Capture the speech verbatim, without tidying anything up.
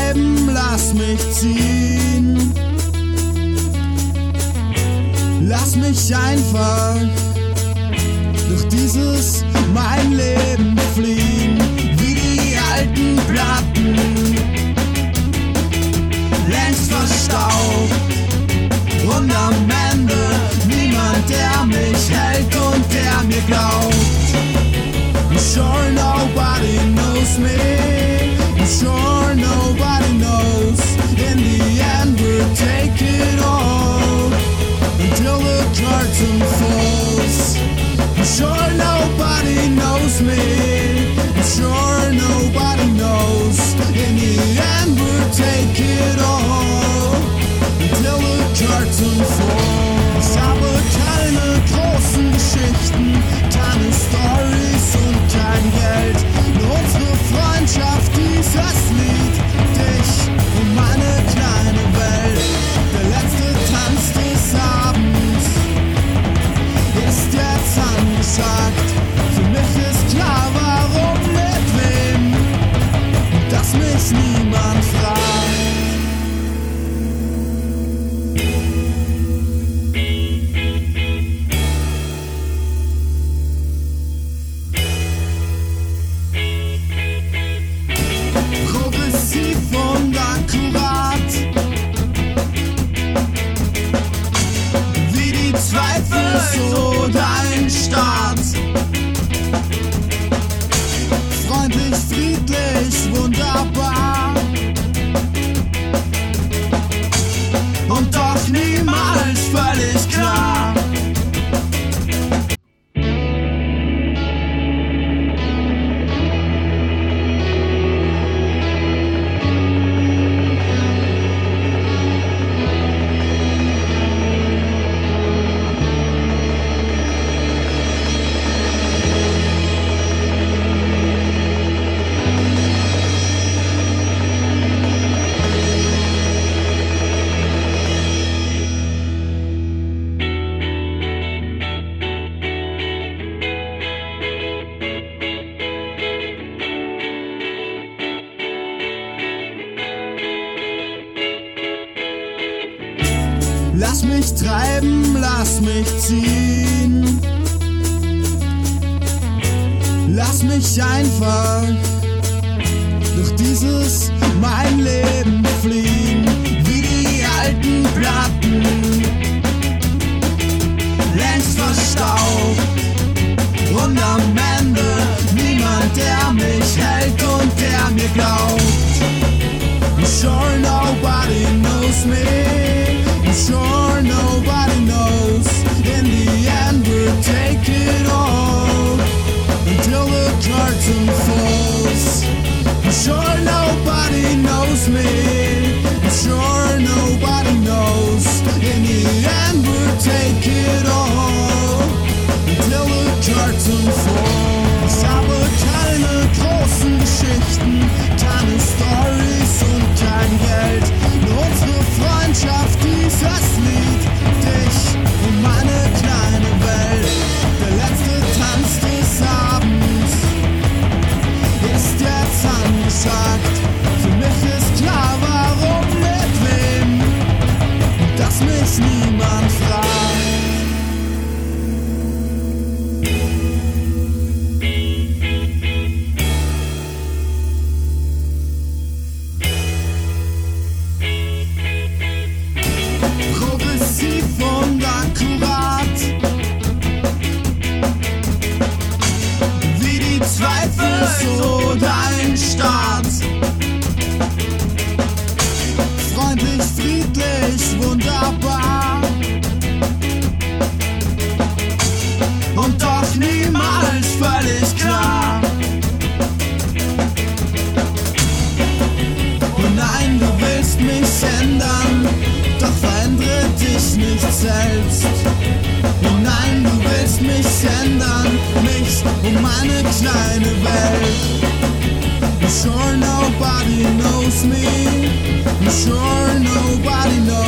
treiben, lass mich ziehen. Lass mich einfach durch dieses mein Leben fliehen, wie die alten Platten, längst verstaubt. Und am Ende niemand, der mich hält und der mir glaubt. I'm sure nobody knows me. I'm sure nobody knows. In the end we'll take it all until the curtain falls. I'm sure nobody knows me. I'm sure nobody knows. In the end we'll take it all until the curtain falls. Ich habe keine großen Geschichten, keine Storys und kein Geld. Nur unsere Freundschaft, dieses Lied, dich und meine kleine Welt. Der letzte Tanz des Abends ist jetzt angesagt. Für mich ist klar, warum, mit wem, dass mich niemand fragt. Und akkurat, wie die Zweifel, so dein Staat. Freundlich, friedlich, wunderbar. Und doch niemals völlig klar. Lass mich treiben, lass mich ziehen. Lass mich einfach durch dieses mein Leben fliehen, wie die alten Platten, längst verstaubt. Und am Ende niemand, der mich hält und der mir glaubt. I'm sure nobody knows me. I'm sure nobody knows. In the end we'll take it all until the curtain falls. I'm sure nobody knows me. I'm sure nobody knows. In the end we'll take it all until the curtain falls. Ich habe keine großen Geschichten, keine Storys und kein Geld. Nur unsere Freundschaft, dieses Lied, dich und meine kleine Welt. Der letzte Tanz des Abends ist jetzt angesagt. Für mich ist klar, warum, mit wem, dass mich niemand fragt. Und akkurat, wie die Zweifel, so dein Staat. Freundlich, friedlich, wunderbar. Und doch niemals völlig klar. Und nein, du willst mich ändern, doch verändere dich nicht selbst. Und nein, du willst mich ändern, mich und meine kleine Welt. I'm sure nobody knows me. I'm sure nobody knows.